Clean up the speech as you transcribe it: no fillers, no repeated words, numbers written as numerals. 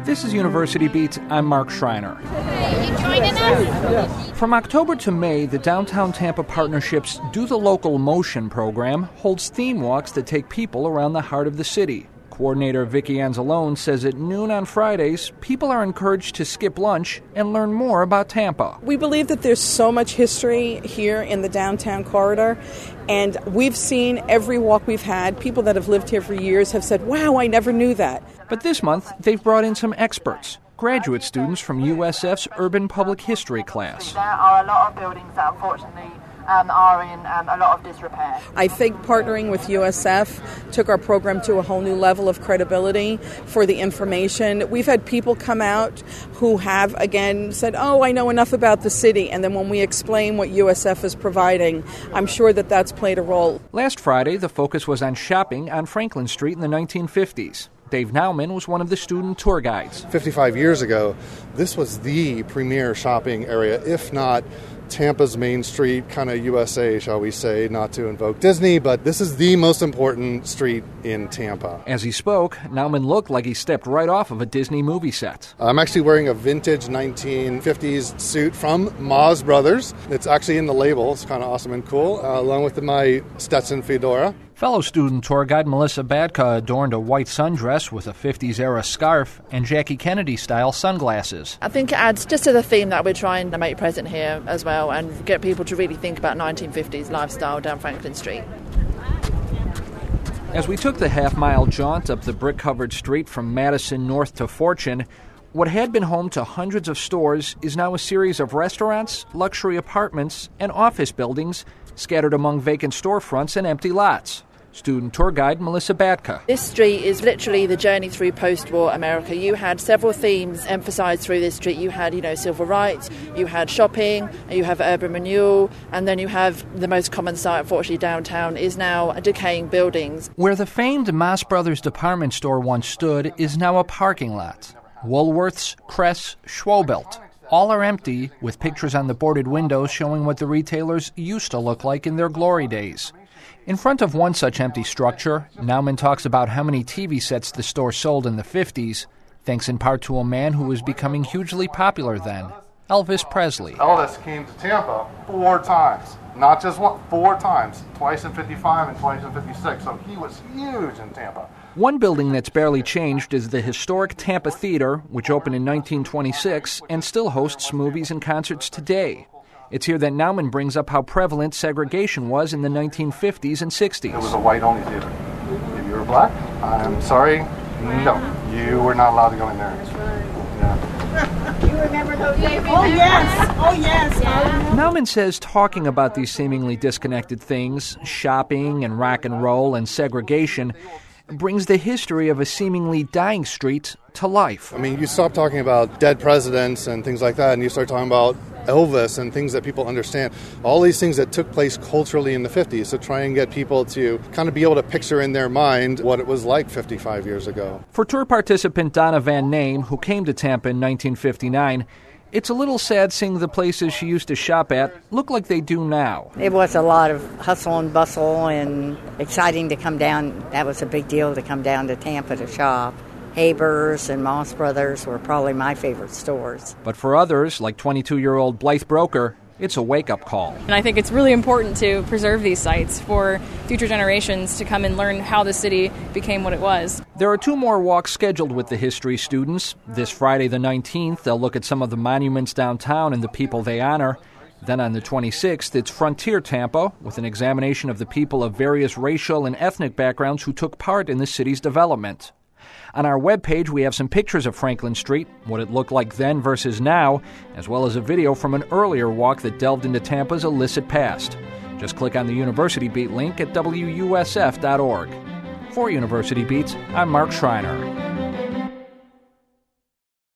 This is University Beat. I'm Mark Schreiner. Hey, you joining us? From October to May, the Downtown Tampa Partnership's Do the Local Motion program holds theme walks that take people around the heart of the city. Coordinator Vicky Anzalone says at noon on Fridays, people are encouraged to skip lunch and learn more about Tampa. We believe that there's so much history here in the downtown corridor, and we've seen every walk we've had. People that have lived here for years have said, wow, I never knew that. But this month, they've brought in some experts, graduate students from USF's Urban Public History class. There are a lot of buildings that unfortunately are in a lot of disrepair. I think partnering with USF took our program to a whole new level of credibility for the information. We've had people come out who have, again, said, oh, I know enough about the city. And then when we explain what USF is providing, I'm sure that that's played a role. Last Friday, the focus was on shopping on Franklin Street in the 1950s. Dave Nauman was one of the student tour guides. 55 years ago, this was the premier shopping area, if not Tampa's Main Street, kind of USA, shall we say, not to invoke Disney, but this is the most important street in Tampa. As he spoke, Nauman looked like he stepped right off of a Disney movie set. I'm actually wearing a vintage 1950s suit from Moz Brothers. It's actually in the label. It's kind of awesome and cool, along with my Stetson fedora. Fellow student tour guide Melissa Badka adorned a white sundress with a 50s-era scarf and Jackie Kennedy-style sunglasses. I think it adds just to the theme that we're trying to make present here as well and get people to really think about 1950s lifestyle down Franklin Street. As we took the half-mile jaunt up the brick-covered street from Madison north to Fortune, what had been home to hundreds of stores is now a series of restaurants, luxury apartments, and office buildings scattered among vacant storefronts and empty lots. Student tour guide Melissa Badka. This street is literally the journey through post-war America. You had several themes emphasized through this street. You had, civil rights, you had shopping, you have urban renewal, and then you have the most common sight, unfortunately, downtown, is now decaying buildings. Where the famed Moz Brothers department store once stood is now a parking lot. Woolworths, Kress, Schwobelt. All are empty, with pictures on the boarded windows showing what the retailers used to look like in their glory days. In front of one such empty structure, Nauman talks about how many TV sets the store sold in the 50s, thanks in part to a man who was becoming hugely popular then, Elvis Presley. Elvis came to Tampa 4 times. Not just one, 4 times. Twice in 55 and twice in 56. So he was huge in Tampa. One building that's barely changed is the historic Tampa Theater, which opened in 1926 and still hosts movies and concerts today. It's here that Nauman brings up how prevalent segregation was in the 1950s and 60s. It was a white-only theater. If you were black, I'm sorry, no, you were not allowed to go in there. Yeah. You remember those days? Oh, yes. Oh, yes. Yeah. Nauman says talking about these seemingly disconnected things, shopping and rock and roll and segregation, brings the history of a seemingly dying street to life. I mean, you stop talking about dead presidents and things like that, and you start talking about Elvis and things that people understand. All these things that took place culturally in the 50s to try and get people to kind of be able to picture in their mind what it was like 55 years ago. For tour participant Donna Van Name, who came to Tampa in 1959, it's a little sad seeing the places she used to shop at look like they do now. It was a lot of hustle and bustle and exciting to come down. That was a big deal to come down to Tampa to shop. Haber's and Moz Brothers were probably my favorite stores. But for others, like 22-year-old Blythe Broker, it's a wake-up call. And I think it's really important to preserve these sites for future generations to come and learn how the city became what it was. There are 2 more walks scheduled with the history students. This Friday the 19th, they'll look at some of the monuments downtown and the people they honor. Then on the 26th, it's Frontier Tampa, with an examination of the people of various racial and ethnic backgrounds who took part in the city's development. On our webpage, we have some pictures of Franklin Street, what it looked like then versus now, as well as a video from an earlier walk that delved into Tampa's illicit past. Just click on the University Beat link at WUSF.org. For University Beat, I'm Mark Schreiner.